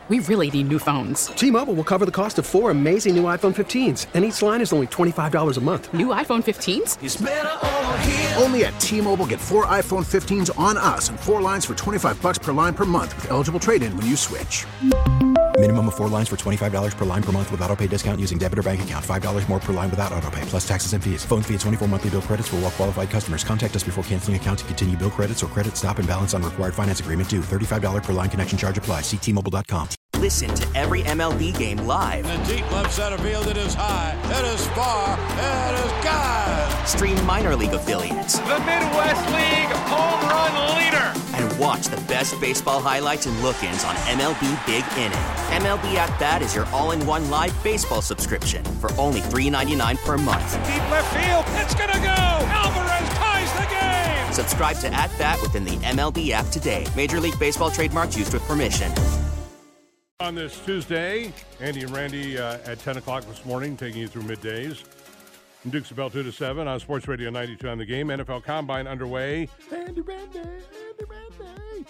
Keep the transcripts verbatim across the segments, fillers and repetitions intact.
We really need new phones. T-Mobile will cover the cost of four amazing new iPhone fifteens, and each line is only twenty-five dollars a month. New iPhone fifteens? It's better over here. Only at T-Mobile, get four iPhone fifteens on us and four lines for twenty-five dollars per line per month with eligible trade-in when you switch. Minimum of four lines for twenty-five dollars per line per month with autopay discount using debit or bank account. five dollars more per line without autopay, plus taxes and fees. Phone fee at twenty-four monthly bill credits for well-qualified customers. Contact us before canceling account to continue bill credits or credit stop and balance on required finance agreement due. thirty-five dollars per line connection charge applies. See T Mobile dot com. Listen to every M L B game live. In the deep left center field, it is high, it is far, it is gone. Stream minor league affiliates. The Midwest League home run leader. And watch the best baseball highlights and look-ins on M L B Big Inning. M L B At Bat is your all-in-one live baseball subscription for only three dollars and ninety-nine cents per month. Deep left field, it's gonna go. Alvarez ties the game. Subscribe to At Bat within the M L B app today. Major League Baseball trademarks used with permission. On this Tuesday, Andy and Randy uh, at ten o'clock this morning, taking you through middays. From Dukes of Bell two to seven on Sports Radio ninety-two on the game. N F L Combine underway. Andy, Randy, Andy, Randy.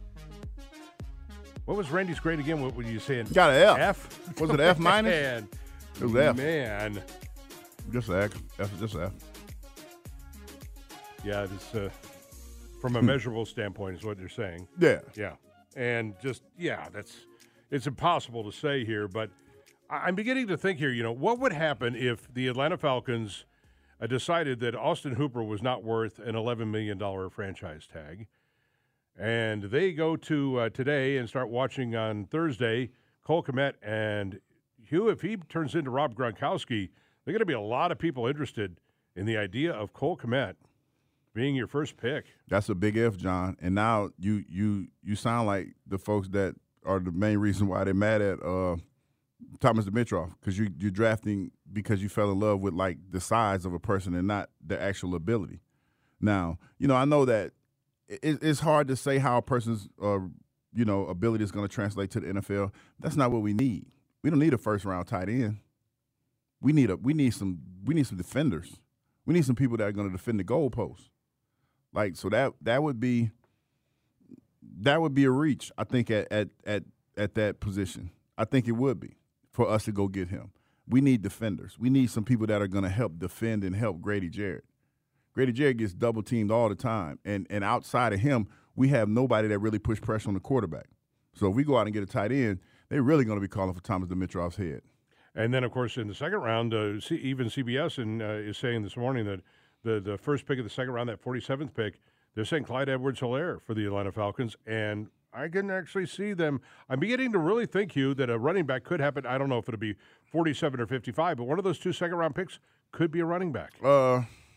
What was Randy's grade again? What were you saying? Got an F. F? Was it F minus? Man. It was F. Man. Just an F. F just F. Yeah, this, uh, from a measurable standpoint is what you're saying. Yeah. Yeah. And just, yeah, that's... It's impossible to say here, but I'm beginning to think here, you know, what would happen if the Atlanta Falcons uh, decided that Austin Hooper was not worth an eleven million dollars franchise tag, and they go to uh, today and start watching on Thursday Cole Kmet, and Hugh, if he turns into Rob Gronkowski, there are going to be a lot of people interested in the idea of Cole Kmet being your first pick. That's a big if, John. And now you you you sound like the folks that are the main reason why they're mad at uh, Thomas Dimitroff, because you, you're drafting because you fell in love with, like, the size of a person and not the actual ability. Now, you know, I know that it, it's hard to say how a person's, uh, you know, ability is going to translate to the N F L. That's not what we need. We don't need a first-round tight end. We need a we need some we need some defenders. We need some people that are going to defend the goalposts. Like, so that that would be – That would be a reach, I think, at, at at at that position. I think it would be for us to go get him. We need defenders. We need some people that are going to help defend and help Grady Jarrett. Grady Jarrett gets double-teamed all the time, and and outside of him, we have nobody that really push pressure on the quarterback. So if we go out and get a tight end, they're really going to be calling for Thomas Dimitroff's head. And then, of course, in the second round, uh, C- even C B S and, uh, is saying this morning that the, the first pick of the second round, that forty-seventh pick, they're saying Clyde Edwards-Helaire for the Atlanta Falcons, and I can actually see them. I'm beginning to really think, Hugh, that a running back could happen. I don't know if it'll be forty-seven or fifty-five, but one of those two second-round picks could be a running back. Uh,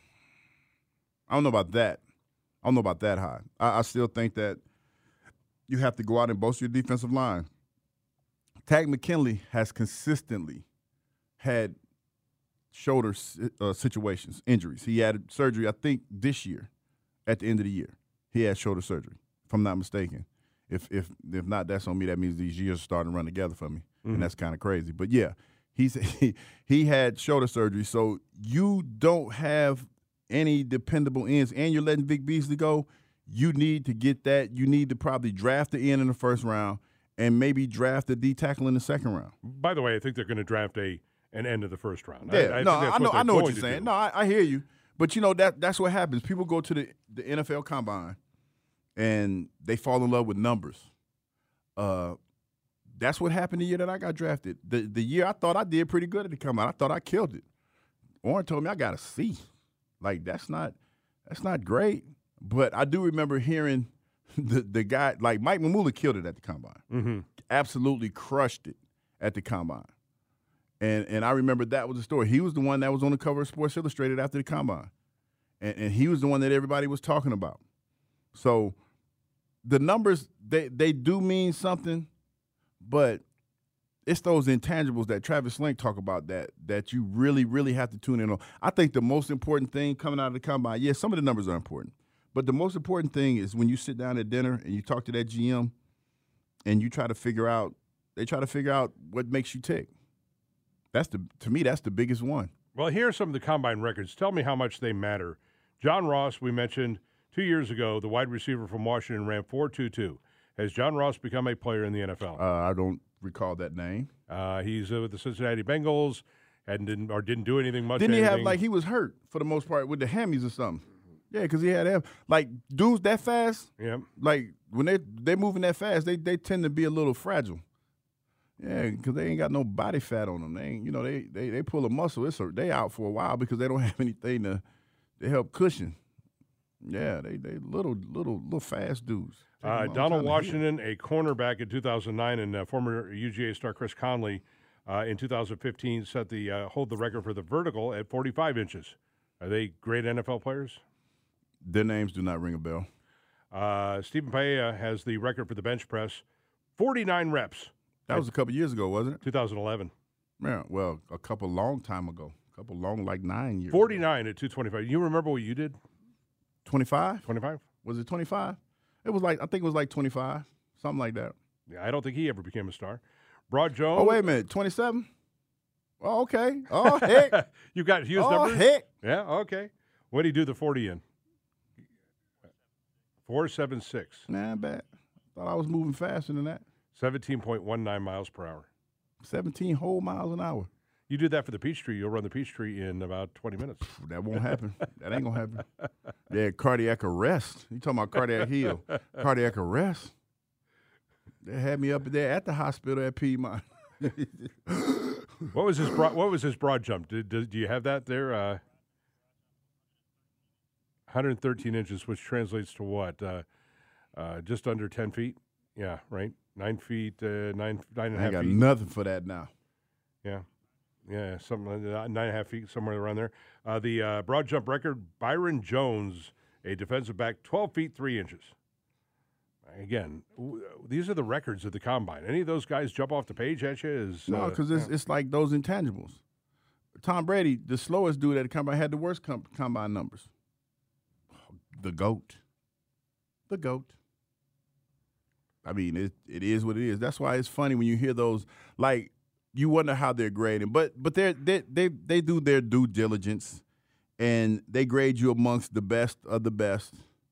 I don't know about that. I don't know about that high. I, I still think that you have to go out and bolster your defensive line. Tag McKinley has consistently had shoulder uh, situations, injuries. He had surgery, I think, this year. At the end of the year, he had shoulder surgery, if I'm not mistaken. If if if not, that's on me. That means these years are starting to run together for me, mm-hmm. and that's kind of crazy. But, yeah, he's he, he had shoulder surgery, so you don't have any dependable ends, and you're letting Vic Beasley go. You need to get that. You need to probably draft the end in the first round and maybe draft the D tackle in the second round. By the way, I think they're going to draft a an end of the first round. Yeah, I, I no, think that's I know, what I know what you're do. saying. No, I, I hear you. But, you know, that that's what happens. People go to the, the N F L Combine, and they fall in love with numbers. Uh, that's what happened the year that I got drafted. The the year I thought I did pretty good at the Combine. I thought I killed it. Warren told me I got a C. Like, that's not that's not great. But I do remember hearing the, the guy, like Mike Mamula killed it at the Combine. Mm-hmm. Absolutely crushed it at the Combine. And and I remember that was the story. He was the one that was on the cover of Sports Illustrated after the Combine. And, and he was the one that everybody was talking about. So the numbers, they, they do mean something, but it's those intangibles that Travis Slank talk about that that you really, really have to tune in on. I think the most important thing coming out of the Combine, yes, some of the numbers are important, but the most important thing is when you sit down at dinner and you talk to that G M and you try to figure out, they try to figure out what makes you tick. That's the to me, that's the biggest one. Well, here are some of the Combine records. Tell me how much they matter. John Ross, we mentioned two years ago, the wide receiver from Washington ran four two two. Has John Ross become a player in the N F L? Uh, I don't recall that name. Uh, he's uh, with the Cincinnati Bengals and didn't or didn't do anything much. Didn't he anything. have like he was hurt for the most part with the hammies or something? Yeah, because he had like dudes that fast. Yeah, like when they they moving that fast, they they tend to be a little fragile. Yeah, because they ain't got no body fat on them. They ain't, you know, they they they pull a muscle. It's a, they out for a while because they don't have anything to to help cushion. Yeah, they they little little little fast dudes. Uh, Donald Washington, a cornerback in two thousand nine, and uh, former U G A star Chris Conley uh, in two thousand fifteen set the uh, hold the record for the vertical at forty-five inches. Are they great N F L players? Their names do not ring a bell. Uh, Stephen Paella has the record for the bench press, forty-nine reps. That was a couple years ago, wasn't it? two thousand eleven. Yeah, well, a couple long time ago. A couple long, like nine years forty-nine ago. at two twenty-five. You remember what you did? twenty-five? twenty-five? Was it twenty-five? It was like, I think it was like twenty-five, something like that. Yeah, I don't think he ever became a star. Broad Jones. Oh, wait a minute, twenty-seven? Oh, okay. Oh, heck. You got Hughes' oh, numbers? Oh, heck. Yeah, okay. What did he do the forty in? four seven six. Nah, bad. Thought I was moving faster than that. seventeen point one nine miles per hour. seventeen whole miles an hour. You do that for the Peachtree, you'll run the Peachtree in about twenty minutes. That won't happen. That ain't going to happen. Yeah, cardiac arrest. You talking about cardiac heal. Cardiac arrest. They had me up there at the hospital at Piedmont. What was his broad, what was his broad jump? Did, did, do you have that there? Uh, one hundred thirteen inches, which translates to what? Uh, uh, just under ten feet? Yeah, right? Nine feet, uh, nine, nine and a half feet. I got nothing for that now. Yeah. Yeah, something like that, nine and a half feet, somewhere around there. Uh, the uh, broad jump record, Byron Jones, a defensive back, twelve feet, three inches. Again, w- these are the records of the combine. Any of those guys jump off the page at you? Is, no, because uh, it's, it's like those intangibles. Tom Brady, the slowest dude at the combine, had the worst com- combine numbers. The GOAT. The GOAT. I mean, it it is what it is. That's why it's funny when you hear those, like, you wonder how they're grading. But but they're, they they they do their due diligence, and they grade you amongst the best of the best.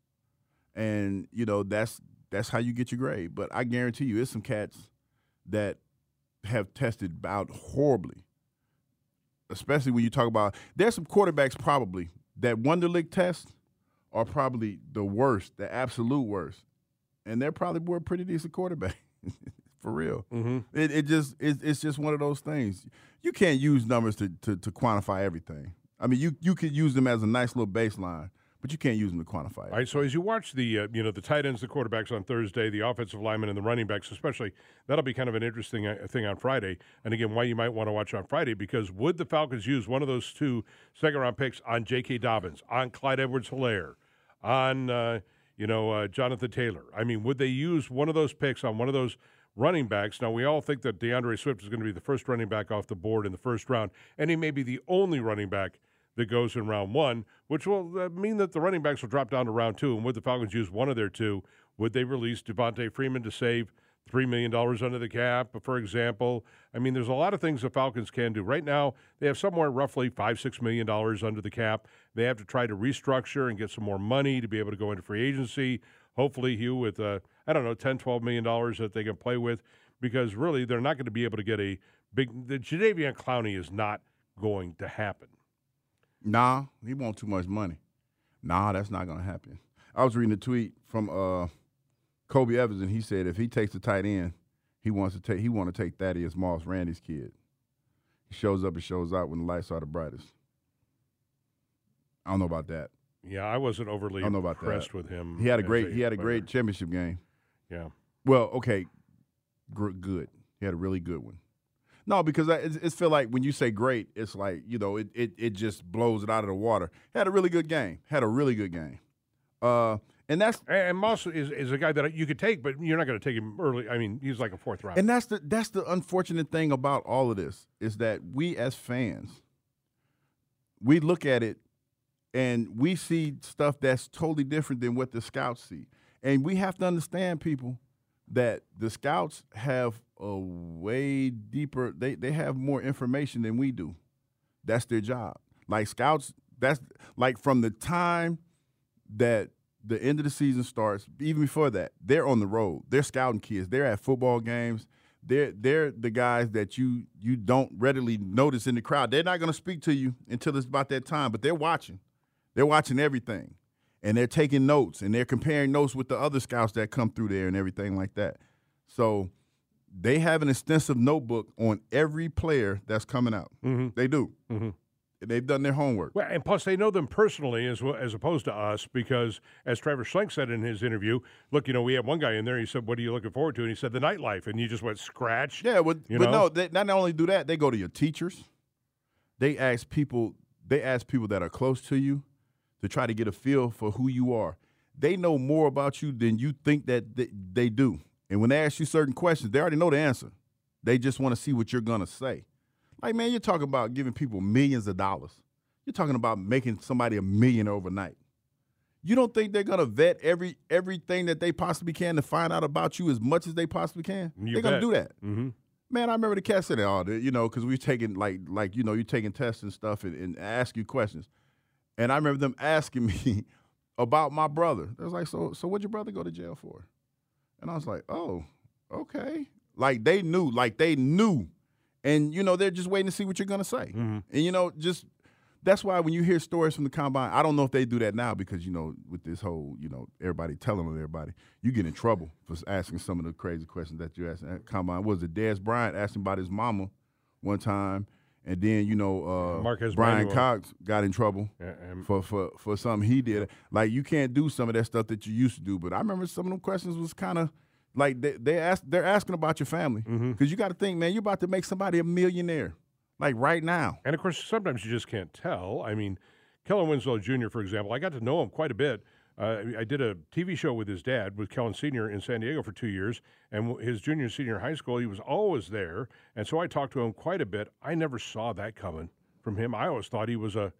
And, you know, that's that's how you get your grade. But I guarantee you, it's some cats that have tested out horribly, especially when you talk about – there's some quarterbacks probably that Wonderlic test are probably the worst, the absolute worst. And they're probably were a pretty decent quarterback, for real. Mm-hmm. It, it just it, it's just one of those things. You can't use numbers to, to, to quantify everything. I mean, you you could use them as a nice little baseline, but you can't use them to quantify it. All right, so as you watch the uh, you know the tight ends, the quarterbacks on Thursday, the offensive linemen, and the running backs, especially, that'll be kind of an interesting uh, thing on Friday. And again, why you might want to watch on Friday, because would the Falcons use one of those two second round picks on J K. Dobbins, on Clyde Edwards-Helaire, on uh, you know uh, Jonathan Taylor? I mean, would they use one of those picks on one of those running backs? Now, we all think that DeAndre Swift is going to be the first running back off the board in the first round, and he may be the only running back that goes in round one, which will uh, mean that the running backs will drop down to round two. And would the Falcons use one of their two? Would they release Devontae Freeman to save three million dollars under the cap, for example? I mean, there's a lot of things the Falcons can do. Right now, they have somewhere roughly five, six million dollars under the cap. They have to try to restructure and get some more money to be able to go into free agency. Hopefully, Hugh, with, uh, I don't know, ten, twelve million dollars that they can play with, because really they're not going to be able to get a big – the Jadeveon Clowney is not going to happen. Nah, he wants too much money. Nah, that's not going to happen. I was reading a tweet from uh, Kobe Evans, and he said if he takes the tight end, he wants to take he want to take Thaddeus Moss, Randy's kid. He shows up and shows out when the lights are the brightest. I don't know about that. Yeah, I wasn't overly I don't know about impressed that. with him. He had a as great he had a player. great championship game. Yeah. Well, okay, Gr- good. He had a really good one. No, because I, it, it feel like when you say great, it's like, you know, it, it it just blows it out of the water. Had a really good game. Had a really good game. Uh, and that's and Moss is, is a guy that you could take, but you're not going to take him early. I mean, he's like a fourth round. And that's the that's the unfortunate thing about all of this is that we as fans, we look at it and we see stuff that's totally different than what the scouts see. And we have to understand, people, that the scouts have a way deeper, they, they have more information than we do. That's their job. Like scouts, that's like from the time that the end of the season starts, even before that, they're on the road. They're scouting kids. They're at football games. they're they're the guys that you you don't readily notice in the crowd. They're not going to speak to you until it's about that time, but they're watching. They're watching everything, and they're taking notes, and they're comparing notes with the other scouts that come through there and everything like that. So they have an extensive notebook on every player that's coming out. Mm-hmm. They do. Mm-hmm. They've done their homework. Well, and plus they know them personally as well, as opposed to us, because as Trevor Schlenk said in his interview, look, you know, we have one guy in there, he said, what are you looking forward to? And he said, the nightlife. And you just went, scratch. Yeah, but, you but know? no, they not only do that, they go to your teachers. They ask people, they ask people that are close to you to try to get a feel for who you are. They know more about you than you think that they, they do. And when they ask you certain questions, they already know the answer. They just want to see what you're going to say. Like, man, you're talking about giving people millions of dollars. You're talking about making somebody a million overnight. You don't think they're going to vet every everything that they possibly can to find out about you as much as they possibly can? You they're going to do that. Mm-hmm. Man, I remember the cat said, oh, you know, because we were taking, like, like you know, you're taking tests and stuff and, and ask you questions. And I remember them asking me about my brother. They was like, so, so what'd your brother go to jail for? And I was like, oh, okay. Like, they knew. Like, they knew. And, you know, they're just waiting to see what you're going to say. Mm-hmm. And, you know, just that's why when you hear stories from the combine, I don't know if they do that now because, you know, with this whole, you know, everybody telling on everybody, you get in trouble for asking some of the crazy questions that you asked at combine. Was it Dez Bryant asking about his mama one time? And then, you know, uh, Marquez Brian Manuel. Cox got in trouble Yeah, and- for, for, for something he did. Like, you can't do some of that stuff that you used to do. But I remember some of them questions was kind of, like, they, they ask, they're asking about your family. Because Mm-hmm. you got to think, man, you're about to make somebody a millionaire, like, right now. And, of course, sometimes you just can't tell. I mean, Kellen Winslow Junior, for example, I got to know him quite a bit. Uh, I did a T V show with his dad, with Kellen Senior in San Diego for two years. And his junior and senior high school, he was always there. And so I talked to him quite a bit. I never saw that coming from him. I always thought he was a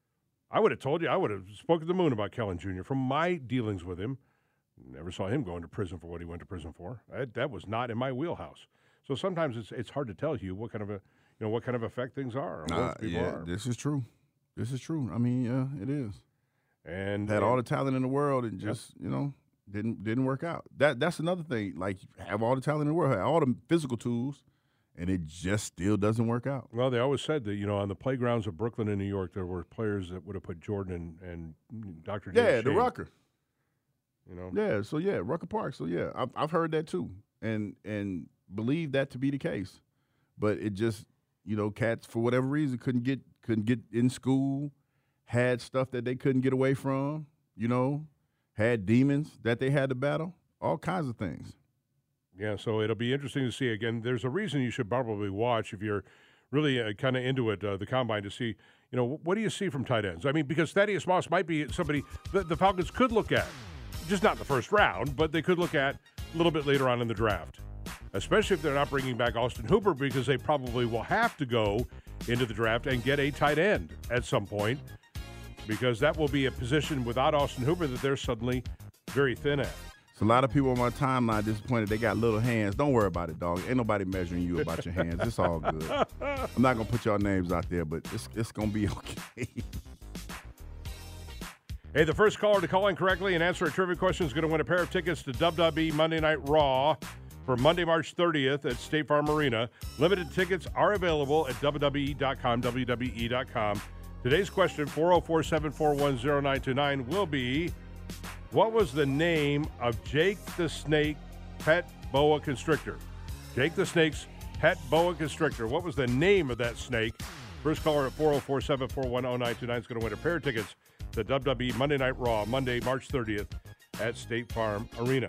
– I would have told you, I would have spoken to the moon about Kellen Junior From my dealings with him, never saw him going to prison for what he went to prison for. That, that was not in my wheelhouse. So sometimes it's it's hard to tell you what kind of a – you know, what kind of effect things are. Or Uh, what people yeah, are. this is true. This is true. I mean, yeah, it is. And Had and- all the talent in the world and just, you know, didn't didn't work out. That That's another thing. Like, have all the talent in the world, have all the physical tools, and it just still doesn't work out. Well, they always said that, you know, on the playgrounds of Brooklyn and New York, there were players that would have put Jordan and, and Doctor Yeah, James the Shane, Rucker. You know, Yeah, so yeah, Rucker Park. So yeah, I've, I've heard that too, and and believe that to be the case. But it just, you know, cats for whatever reason couldn't get couldn't get in school, had stuff that they couldn't get away from, you know, had demons that they had to battle, all kinds of things. yeah. So it'll be interesting to see. Again, there's a reason you should probably watch if you're really uh, kind of into it, uh, the combine, to see, you know, what do you see from tight ends? I mean, because Thaddeus Moss might be somebody that the Falcons could look at, just not in the first round, but they could look at a little bit later on in the draft, especially if they're not bringing back Austin Hooper, because they probably will have to go into the draft and get a tight end at some point, because that will be a position without Austin Hooper that they're suddenly very thin at. So a lot of people on my timeline disappointed they got little hands. Don't worry about it, dog. Ain't nobody measuring you about your hands. It's all good. I'm not gonna put y'all names out there, but it's it's gonna be okay. Hey, the first caller to call in correctly and answer a trivia question is going to win a pair of tickets to W W E Monday Night Raw for Monday, March thirtieth at State Farm Arena. Limited tickets are available at W W E dot com, W W E dot com. Today's question, four oh four, seven four one, oh nine two nine, will be, what was the name of Jake the Snake pet boa constrictor? Jake the Snake's pet boa constrictor. What was the name of that snake? First caller at four oh four, seven four one, oh nine two nine is going to win a pair of tickets to W W E Monday Night Raw, Monday, March thirtieth at State Farm Arena.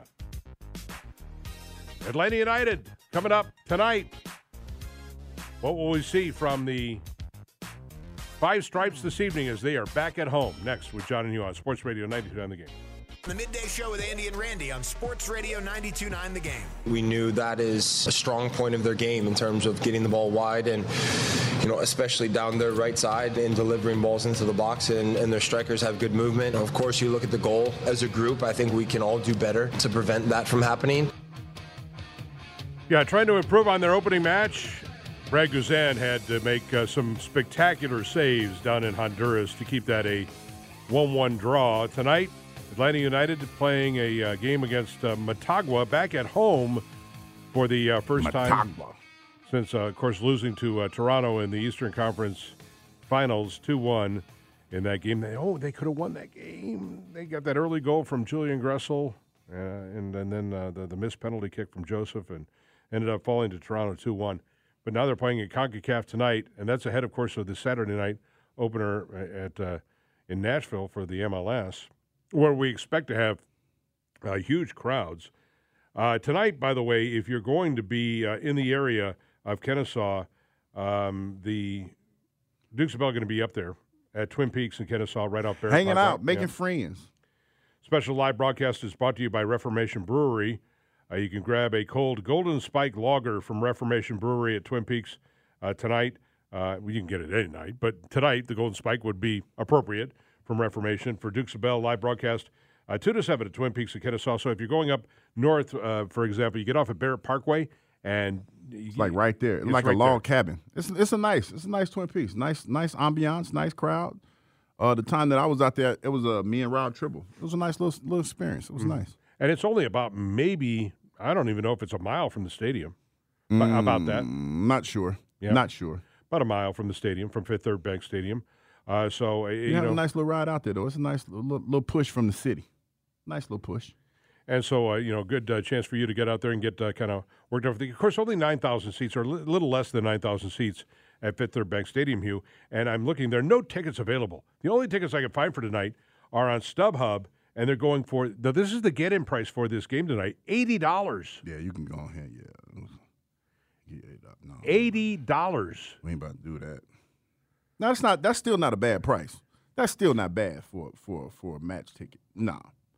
Atlanta United coming up tonight. What will we see from the Five Stripes this evening as they are back at home? Next with John and you on Sports Radio ninety-two point nine The Game. The Midday Show with Andy and Randy on Sports Radio ninety-two point nine The Game. We knew that is a strong point of their game in terms of getting the ball wide and, you know, especially down their right side and delivering balls into the box, and, and their strikers have good movement. Of course, you look at the goal as a group. I think we can all do better to prevent that from happening. Yeah, trying to improve on their opening match. Brad Guzan had to make uh, some spectacular saves down in Honduras to keep that a one one draw. Tonight, Atlanta United playing a uh, game against uh, Motagua back at home for the uh, first time Matagba. since, uh, of course, losing to uh, Toronto in the Eastern Conference Finals two one in that game. They, oh, they could have won that game. They got that early goal from Julian Gressel, uh, and, and then uh, the, the missed penalty kick from Joseph, and ended up falling to Toronto two one. But now they're playing at CONCACAF tonight, and that's ahead, of course, of the Saturday night opener at uh, in Nashville for the M L S, where we expect to have uh, huge crowds. Uh, tonight, by the way, if you're going to be uh, in the area of Kennesaw, um, the Dukes of Bell are going to be up there at Twin Peaks in Kennesaw, right off there. Hanging out, right? making Yeah. friends. Special live broadcast is brought to you by Reformation Brewery. Uh, you can grab a cold Golden Spike Lager from Reformation Brewery at Twin Peaks uh, tonight. Uh, well, you can get it any night, but tonight the Golden Spike would be appropriate from Reformation for Dukes of Bell live broadcast uh, two to seven at Twin Peaks in Kennesaw. So if you're going up north, uh, for example, you get off at Barrett Parkway, and you, It's like right there, it's like right a log there. cabin. It's it's a nice, it's a nice Twin Peaks. Nice, nice ambiance, nice crowd. Uh, the time that I was out there, it was uh, me and Rob Tribble. It was a nice little little experience. It was Mm. nice. And it's only about maybe, I don't even know if it's a mile from the stadium. But how about that? Mm, not sure. Yeah. Not sure. About a mile from the stadium, from Fifth Third Bank Stadium. Uh, so, uh, You, you have know, a nice little ride out there, though. It's a nice little, little push from the city. Nice little push. and so, uh, you know, good uh, chance for you to get out there and get uh, kind of worked over. The, of course, only nine thousand seats, or a li- little less than nine thousand seats at Fifth Third Bank Stadium, Hugh. And I'm looking, there are no tickets available. The only tickets I can find for tonight are on StubHub, and they're going for, now this is the get-in price for this game tonight, eighty dollars. Yeah, you can go ahead. Yeah. Yeah, no. eighty dollars. We ain't about to do that. No, that's not. That's still not a bad price. That's still not bad for for for a match ticket. Nah.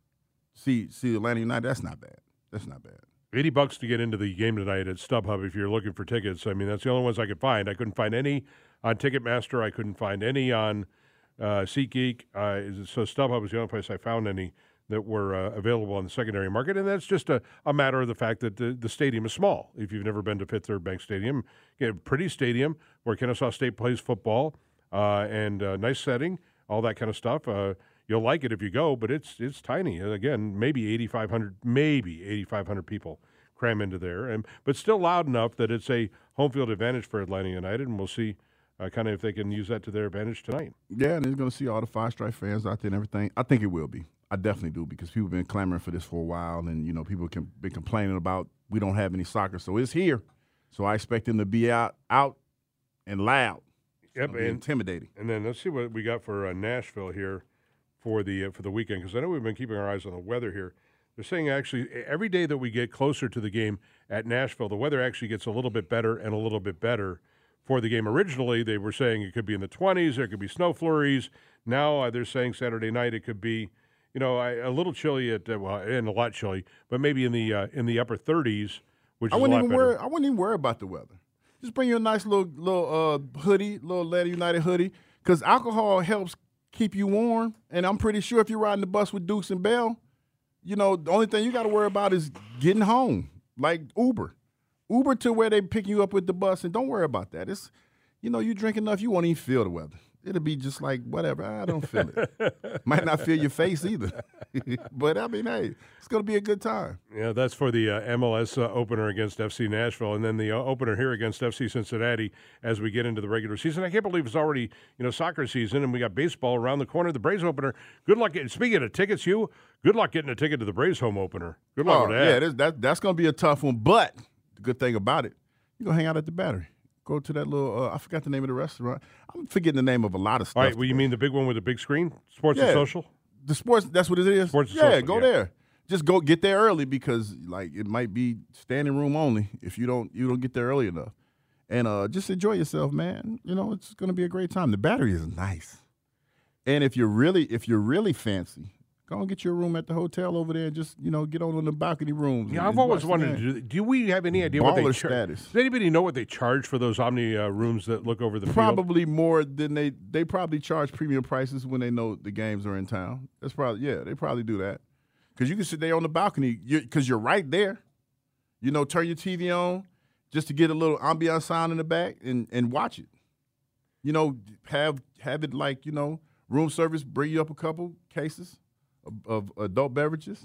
See, see, Atlanta United. That's not bad. That's not bad. eighty bucks to get into the game tonight at StubHub if you're looking for tickets. I mean, that's the only ones I could find. I couldn't find any on Ticketmaster. I couldn't find any on uh, SeatGeek. Uh, so StubHub is the only place I found any that were uh, available on the secondary market. And that's just a, a matter of the fact that the, the stadium is small. If you've never been to Fifth Third Bank Stadium, you have a pretty stadium where Kennesaw State plays football uh, and uh, nice setting, all that kind of stuff. Uh, you'll like it if you go, but it's it's tiny. And again, maybe eighty-five hundred, maybe eighty-five hundred people cram into there, and but still loud enough that it's a home field advantage for Atlanta United, and we'll see uh, kind of if they can use that to their advantage tonight. Yeah, and they're going to see all the Five Stripe fans out there and everything. I think it will be. I definitely do, because people have been clamoring for this for a while, and, you know, people can been complaining about we don't have any soccer, so it's here. So I expect them to be out, out and loud. Yep, and and intimidating. And then let's see what we got for uh, Nashville here for the uh, for the weekend, because I know we've been keeping our eyes on the weather here. They're saying actually every day that we get closer to the game at Nashville, the weather actually gets a little bit better and a little bit better for the game. Originally, they were saying it could be in the twenties, there could be snow flurries. Now uh, they're saying Saturday night it could be, you know, a, a little chilly at uh, well, and a lot chilly, but maybe in the uh, in the upper thirties, which I is a wouldn't lot even better. worry. I wouldn't even worry about the weather. Just bring you a nice little little uh, hoodie, little Atlanta United hoodie, because alcohol helps keep you warm. And I'm pretty sure if you're riding the bus with Dukes and Bell, you know, the only thing you got to worry about is getting home, like Uber. Uber to where they pick you up with the bus, and don't worry about that. It's, you know, you drink enough, you won't even feel the weather. It'll be just like, whatever, I don't feel it. Might not feel your face either. But, I mean, hey, it's going to be a good time. Yeah, that's for the uh, M L S uh, opener against F C Nashville, and then the uh, opener here against F C Cincinnati as we get into the regular season. I can't believe it's already, you know, soccer season, and we got baseball around the corner. The Braves opener. Good luck getting. Speaking of tickets, you. Good luck getting a ticket to the Braves home opener. Good luck Oh, with that. yeah, that, that, that's going to be a tough one. But the good thing about it, you're going to hang out at the Battery. Go to that little, uh, I forgot the name of the restaurant. I'm forgetting the name of a lot of stuff. All right, well, you mean the big one with the big screen? Sports Yeah. and Social? The sports, that's what it is? Sports and yeah, Social, go yeah. there. Just go get there early, because, like, it might be standing room only if you don't you don't get there early enough. And uh, just enjoy yourself, man. You know, it's going to be a great time. The Battery is nice. And if you're really if you're really fancy, go and get your room at the hotel over there and just, you know, get on in the balcony rooms. Yeah, and- I've and always watch the wanted to game. do. Do we have any idea what they Baller charge? status. Does anybody know what they charge for those Omni uh, rooms that look over the field? Probably more than they they probably charge premium prices when they know the games are in town. That's probably yeah, they probably do that, because you can sit there on the balcony because you're, you're right there. You know, turn your T V on just to get a little ambiance sound in the back and and watch it. You know, have have it like, you know, room service bring you up a couple cases of, of adult beverages,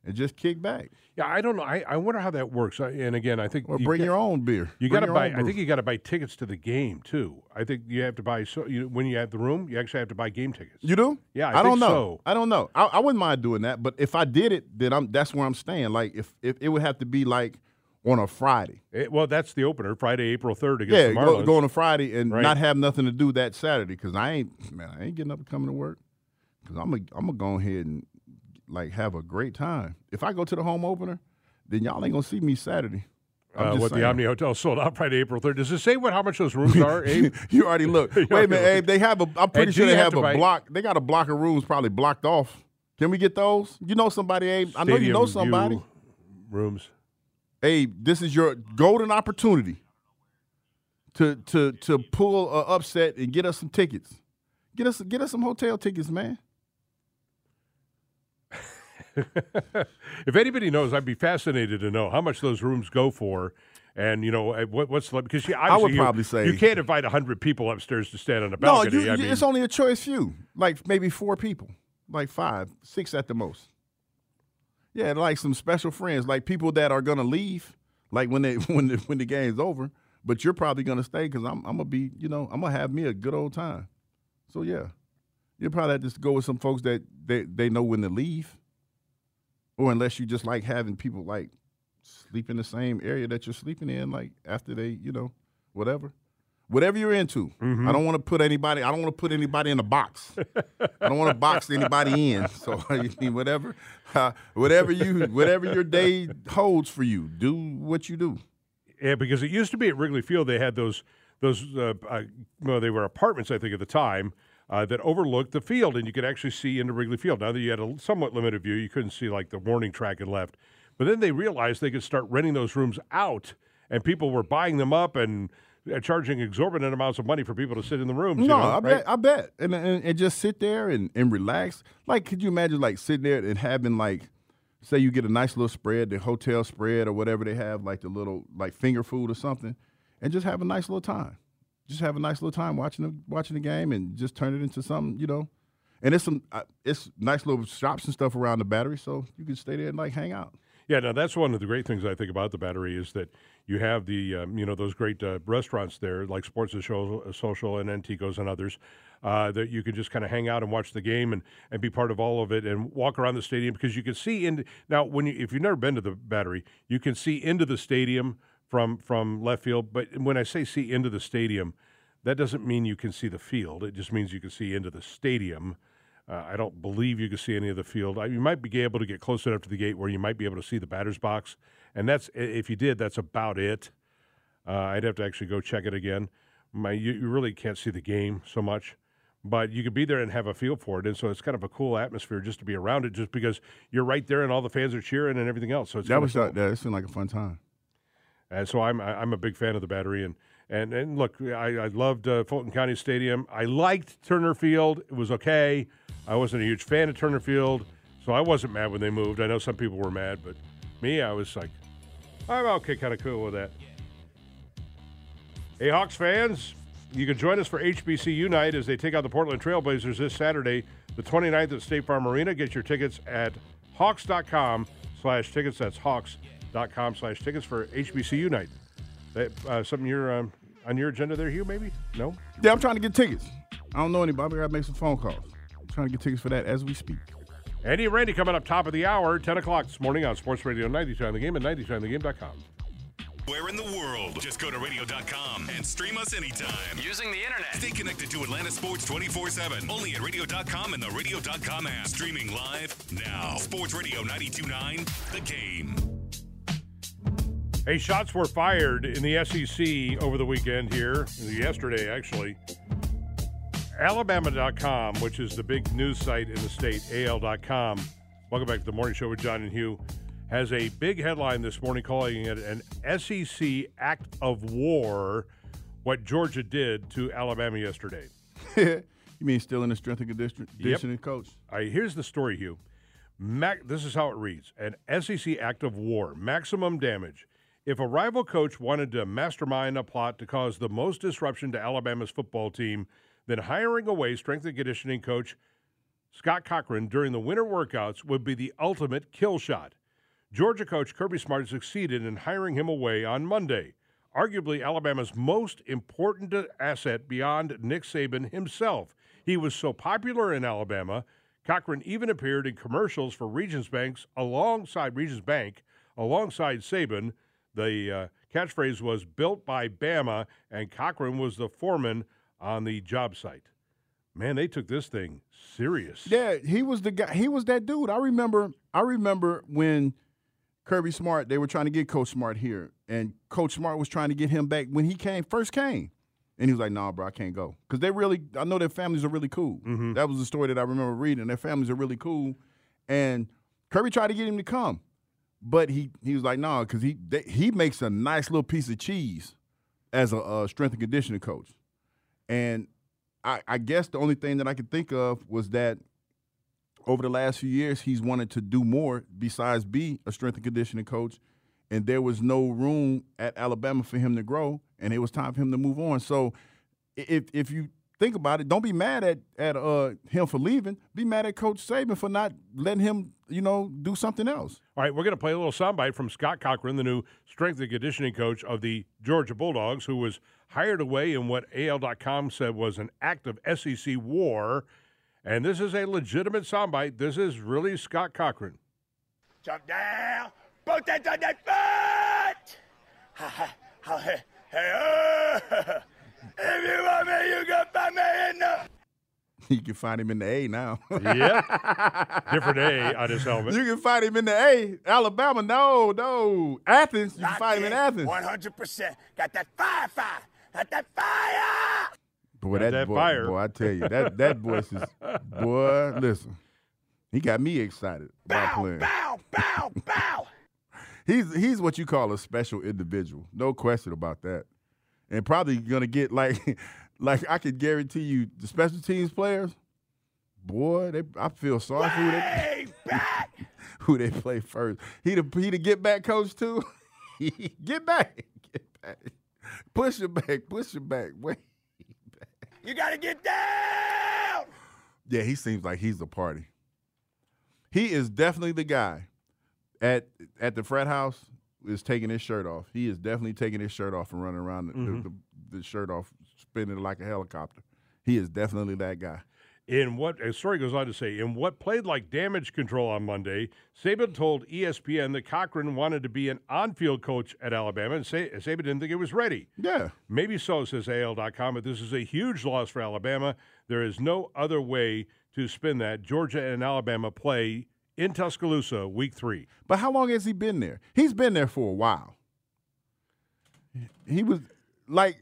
and just kick back. Yeah, I don't know. I, I wonder how that works. I, and again, I think Or you bring get- your own beer. You Bring got to your buy. own I brew. think you got to buy tickets to the game too. I think you have to buy. So you, when you have the room, you actually have to buy game tickets. You do? Yeah, I, I, think don't know. So. I don't know. I, I wouldn't mind doing that, but if I did it, then I'm that's where I'm staying. Like if, if it would have to be like on a Friday. It, well, that's the opener, Friday, April third against Yeah, the go, Marlins. go on a Friday and Right. not have nothing to do that Saturday because I ain't man, I ain't getting up and coming to work because I'm gonna I'm gonna go ahead and like have a great time. If I go to the home opener, then y'all ain't gonna see me Saturday. I'm Uh, just what saying. the Omni Hotel sold out Friday, April third. Does it say what how much those rooms are, Abe? You already look. Wait a already minute, looked. Abe. They have a. I'm pretty And sure do they you have have to a buy- block. They got a block of rooms probably blocked off. Can we get those? You know somebody, Abe. I know you Stadium know somebody. view rooms. Abe, this is your golden opportunity to to to pull a upset and get us some tickets. Get us get us some hotel tickets, man. If anybody knows, I'd be fascinated to know how much those rooms go for, and you know uh, what, what's the, because you, I would obviously you- probably say- you can't invite a hundred people upstairs to stand on a No, balcony. you, I you- mean, it's only a choice few, like maybe four people, like five, six at the most. Yeah, like some special friends, like people that are gonna leave, like when they when the when the game's over. But you're probably gonna stay because I'm I'm gonna be, you know, I'm gonna have me a good old time. So yeah, you probably have to go with some folks that they they know when to leave, or unless you just like having people like sleep in the same area that you're sleeping in, like after they, you know, whatever. Whatever you're into. Mm-hmm. I don't want to put anybody. I don't want to put anybody in a box. I don't want to box anybody in. So I mean, whatever, uh, whatever you, whatever your day holds for you, do what you do. Yeah, because it used to be at Wrigley Field, they had those those uh, uh, well, they were apartments, I think, at the time uh, that overlooked the field, and you could actually see into Wrigley Field. Now that you had a somewhat limited view, you couldn't see like the warning track and left. But then they realized they could start renting those rooms out, and people were buying them up and uh, charging exorbitant amounts of money for people to sit in the rooms. No, you know, I right? bet, I bet, and, and and just sit there and, and relax. Like, could you imagine like sitting there and having like, say you get a nice little spread, the hotel spread or whatever they have, like the little like finger food or something, and just have a nice little time. Just have a nice little time watching the watching the game and just turn it into something, you know. And it's some uh, it's nice little shops and stuff around the Battery, so you can stay there and like hang out. Yeah, now that's one of the great things I think about the Battery is that you have the um, you know those great uh, restaurants there like Sports and Social, Social and Antico's and others uh, that you can just kind of hang out and watch the game and, and be part of all of it and walk around the stadium because you can see in now when you, if you've never been to the Battery, you can see into the stadium from from left field. But when I say see into the stadium, that doesn't mean you can see the field. It just means you can see into the stadium. Uh, I don't believe you can see any of the field. I, you might be able to get close enough to the gate where you might be able to see the batter's box, and that's if you did, that's about it. Uh, I'd have to actually go check it again. My, you, you really can't see the game so much, but you could be there and have a feel for it, and so it's kind of a cool atmosphere just to be around it, just because you're right there and all the fans are cheering and everything else. So it's That kinda was cool. that. That seemed like a fun time. And so I'm I'm a big fan of the Battery, and and and look, I, I loved uh, Fulton County Stadium. I liked Turner Field; it was okay. I wasn't a huge fan of Turner Field, so I wasn't mad when they moved. I know some people were mad, but me, I was like, I'm okay, kind of cool with that. Hey, Hawks fans, you can join us for H B C U night as they take on the Portland Trailblazers this Saturday, the twenty-ninth at State Farm Arena. Get your tickets at hawks.com slash tickets. That's hawks.com slash tickets for H B C U night. That, uh, something you're um, on your agenda there, Hugh, maybe? No? Yeah, I'm trying to get tickets. I don't know anybody. I got to make some phone calls. I'm trying to get tickets for that as we speak. Andy and Randy coming up top of the hour, ten o'clock this morning on Sports Radio ninety-two on the game and ninety-two on the game dot com. Where in the world? Just go to radio dot com and stream us anytime. Using the internet. Stay connected to Atlanta Sports twenty-four seven. Only at radio dot com and the radio dot com app. Streaming live now. Sports Radio ninety-two point nine, The Game. Hey, shots were fired in the S E C over the weekend here, yesterday actually. Alabama dot com, which is the big news site in the state, A L dot com. Welcome back to the Morning Show with John and Hugh. Has a big headline this morning calling it an S E C act of war, what Georgia did to Alabama yesterday. You mean still in the strength and conditioning Yep. coach? All right, here's the story, Hugh. Mac, this is how it reads. An S E C act of war, maximum damage. If a rival coach wanted to mastermind a plot to cause the most disruption to Alabama's football team, then hiring away strength and conditioning coach Scott Cochran during the winter workouts would be the ultimate kill shot. Georgia coach Kirby Smart succeeded in hiring him away on Monday. Arguably Alabama's most important asset beyond Nick Saban himself. He was so popular in Alabama, Cochran even appeared in commercials for Regions Banks alongside Regions Bank, alongside Saban. The uh, catchphrase was "Built by Bama," and Cochran was the foreman on the job site. Man, they took this thing serious. Yeah, he was the guy. He was that dude. I remember. I remember when Kirby Smart, they were trying to get Coach Smart here, and Coach Smart was trying to get him back when he came first came, and he was like, "Nah, bro, I can't go," because they really. I know their families are really cool. Mm-hmm. That was the story that I remember reading. Their families are really cool, and Kirby tried to get him to come, but he he was like, "Nah," because he they, he makes a nice little piece of cheese as a, a strength and conditioning coach, and I, I guess the only thing that I could think of was that over the last few years, he's wanted to do more besides be a strength and conditioning coach, and there was no room at Alabama for him to grow, and it was time for him to move on. So if if you think about it, don't be mad at, at uh, him for leaving. Be mad at Coach Saban for not letting him, you know, do something else. All right, we're going to play a little soundbite from Scott Cochran, the new strength and conditioning coach of the Georgia Bulldogs, who was hired away in what A L dot com said was an act of S E C war. And this is a legitimate soundbite. This is really Scott Cochran. Jump down, put that on that foot. Ha ha ha hey, hey, oh. If you want me, you can find me in the. You can find him in the A now. Yeah, different A on his helmet. You can find him in the A. Alabama, no, no. Athens, you can Locked find him in Athens. one hundred percent. Got that fire, fire. Got that fire. Boy, Got that, that boy, fire. boy, I tell you, that that voice is, boy, listen, he got me excited about Bow, playing. bow, bow, bow. He's he's what you call a special individual, no question about that, and probably gonna get like, like I could guarantee you, the special teams players, boy, they I feel sorry for who they back. who they play first. He the he the get back coach too. Get back, get back, push it back, push it back, wait. You got to get down. Yeah, he seems like he's a party. He is definitely the guy at at the frat house is taking his shirt off. He is definitely taking his shirt off and running around the, Mm-hmm. the, the, the shirt off, spinning it like a helicopter. He is definitely that guy. In what, the story goes on to say, in what played like damage control on Monday, Saban told E S P N that Cochran wanted to be an on-field coach at Alabama, and Sa- Saban didn't think it was ready. Yeah. Maybe so, says A L dot com, but this is a huge loss for Alabama. There is no other way to spin that. Georgia and Alabama play in Tuscaloosa week three. But how long has he been there? He's been there for a while. He was like,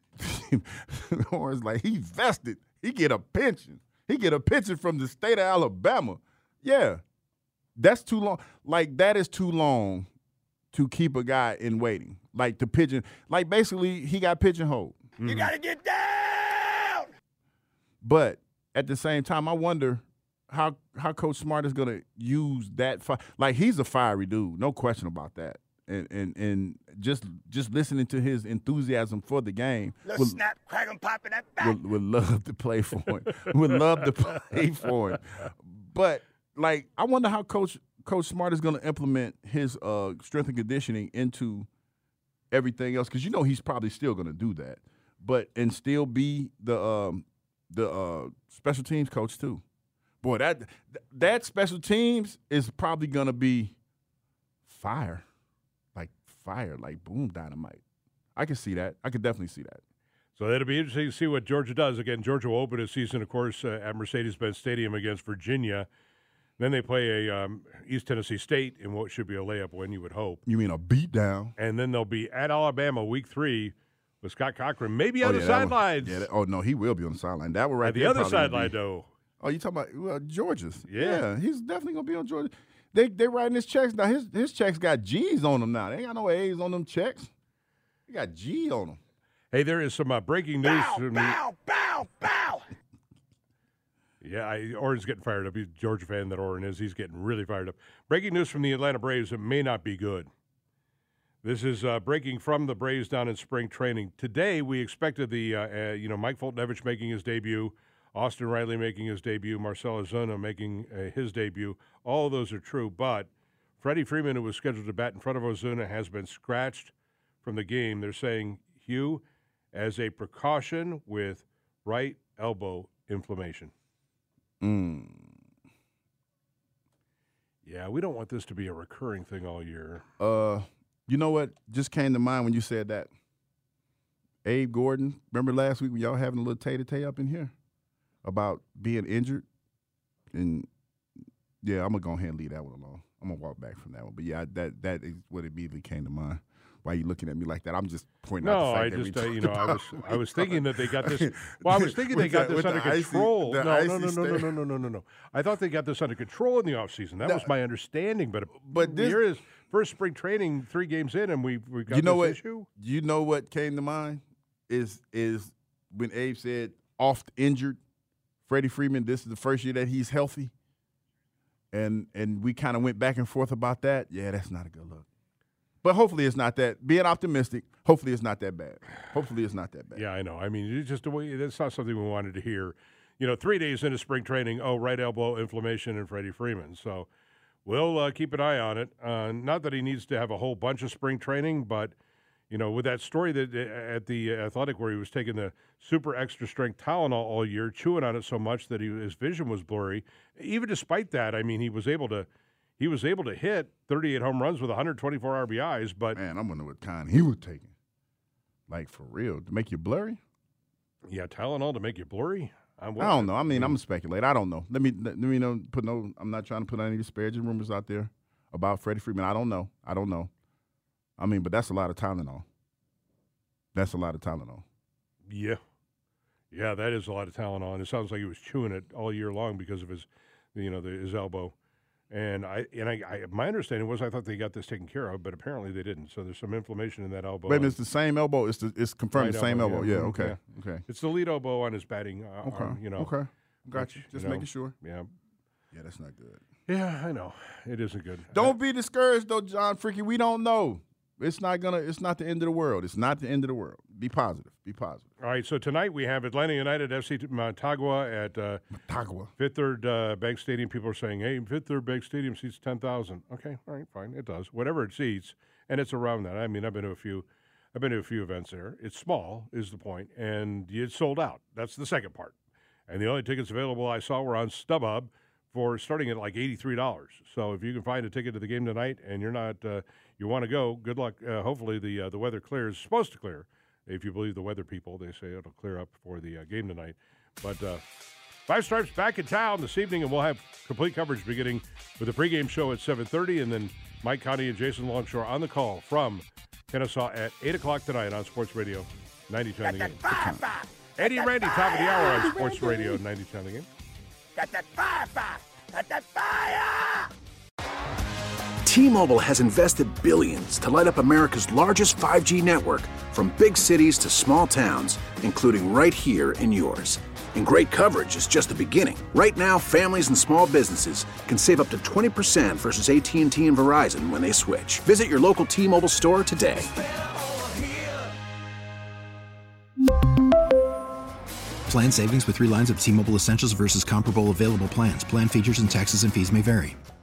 or it's like he vested. He get a pension. He get a pension from the state of Alabama. Yeah, that's too long. Like, that is too long to keep a guy in waiting. Like, the pigeon. Like, basically, he got pigeonholed. You got to get down. But at the same time, I wonder how how Coach Smart is going to use that. Fi- like, he's a fiery dude, no question about that. And and and just just listening to his enthusiasm for the game. Little would, snap, crack, and pop in that back. would, would love to play for him. would love to play for him. But like, I wonder how Coach Coach Smart is going to implement his uh, strength and conditioning into everything else, because you know he's probably still going to do that, but and still be the um, the uh, special teams coach too. Boy, that that special teams is probably going to be fire. Like fire, like boom, dynamite. I can see that. I can definitely see that. So it'll be interesting to see what Georgia does. Again, Georgia will open its season, of course, uh, at Mercedes-Benz Stadium against Virginia. Then they play a um, East Tennessee State in what should be a layup win, you would hope. You mean a beatdown? And then they'll be at Alabama week three with Scott Cochran, maybe on oh, the yeah, sidelines. Yeah, that, oh, no, he will be on the sideline. That one right At the there other probably gonna sideline, be- though. Oh, you talking about uh, Georgia's? Yeah. he's definitely gonna be on Georgia. They they writing his checks now. His his checks got G's on them now. They ain't got no A's on them checks. They got G on them. Hey, there is some uh, breaking news. Bow, from bow, bow, bow. Yeah, I, Oren's getting fired up. He's a Georgia fan that Oren is. He's getting really fired up. Breaking news from the Atlanta Braves. It may not be good. This is uh, breaking from the Braves down in spring training. Today, we expected the, uh, uh, you know, Mike Foltynewicz making his debut Austin Riley making his debut, Marcell Ozuna making uh, his debut. All of those are true, but Freddie Freeman, who was scheduled to bat in front of Ozuna, has been scratched from the game. They're saying, Hugh, as a precaution with right elbow inflammation. Mm. Yeah, we don't want this to be a recurring thing all year. Uh, you know what just came to mind when you said that? Abe Gordon, remember last week when y'all having a little tay-to-tay up in here about being injured? And, yeah, I'm going to go ahead and leave that one alone. I'm going to walk back from that one. But, yeah, that that is what immediately came to mind. Why are you looking at me like that? I'm just pointing no, out the fact I that just, we uh, you know, I was, I was thinking that they got this. Well, I was thinking they got the, this under control. Icy, no, icy no, no, no, no, no, no, no, no, no. I thought they got this under control in the offseason. That no, was my understanding. But but this, here is first spring training, three games in, and we we got you know this what, issue. You know what came to mind is is when Abe said oft injured. Freddie Freeman, this is the first year that he's healthy, and and we kind of went back and forth about that. Yeah, that's not a good look. But hopefully it's not that. Being optimistic, hopefully it's not that bad. Hopefully it's not that bad. Yeah, I know. I mean, it's just a way. That's not something we wanted to hear. You know, three days into spring training, oh, right elbow inflammation and Freddie Freeman. So we'll uh, keep an eye on it. Uh, not that he needs to have a whole bunch of spring training, but, you know, with that story that uh, at the Athletic where he was taking the super extra strength Tylenol all year, chewing on it so much that he, his vision was blurry. Even despite that, I mean, he was able to He was able to hit thirty-eight home runs with one hundred twenty-four R B Is, but man, I wonder what kind he was taking. Like for real, to make you blurry? Yeah, Tylenol to make you blurry. I'm I don't know. I mean, I'm gonna speculate. I don't know. Let me let me know. Put no. I'm not trying to put any disparaging rumors out there about Freddie Freeman. I don't know. I don't know. I mean, but that's a lot of Tylenol. That's a lot of Tylenol. Yeah, yeah, that is a lot of Tylenol, and it sounds like he was chewing it all year long because of his, you know, the, his elbow. And I and I, I, my understanding was I thought they got this taken care of, but apparently they didn't. So there's some inflammation in that elbow. Wait, it's the same elbow. It's the, it's confirmed right the same elbow. elbow. Yeah. Yeah. Okay. Yeah. Okay. It's the lead elbow on his batting. Uh, okay. Arm, you know. Okay. Got you. Which, Just you know, making sure. Yeah. Yeah, that's not good. Yeah, I know. It isn't good. Don't I, be discouraged though, John Freaky. We don't know. It's not gonna. It's not the end of the world. It's not the end of the world. Be positive. Be positive. All right. So tonight we have Atlanta United F C Motagua at uh, Motagua. Fifth Third uh, Bank Stadium. People are saying, "Hey, Fifth Third Bank Stadium seats ten thousand." Okay. All right. Fine. It does. Whatever it seats, and it's around that. I mean, I've been to a few. I've been to a few events there. It's small, is the point, and it's sold out. That's the second part. And the only tickets available I saw were on StubHub for starting at like eighty-three dollars. So if you can find a ticket to the game tonight and you're not, uh, you want to go, good luck. Uh, hopefully the uh, the weather clears. It's supposed to clear. If you believe the weather people, they say it'll clear up for the uh, game tonight. But uh, Five Stripes back in town this evening, and we'll have complete coverage beginning with the pregame show at seven thirty, and then Mike Conti and Jason Longshore on the call from Kennesaw at eight o'clock tonight on Sports Radio ninety-two on the game. Eddie and Randy, top of the hour on Sports Radio ninety-two on the game. Got that fire, fire. Got that fire! T-Mobile has invested billions to light up America's largest five G network, from big cities to small towns, including right here in yours. And great coverage is just the beginning. Right now, families and small businesses can save up to twenty percent versus A T and T and Verizon when they switch. Visit your local T-Mobile store today. Plan savings with three lines of T-Mobile Essentials versus comparable available plans. Plan features and taxes and fees may vary.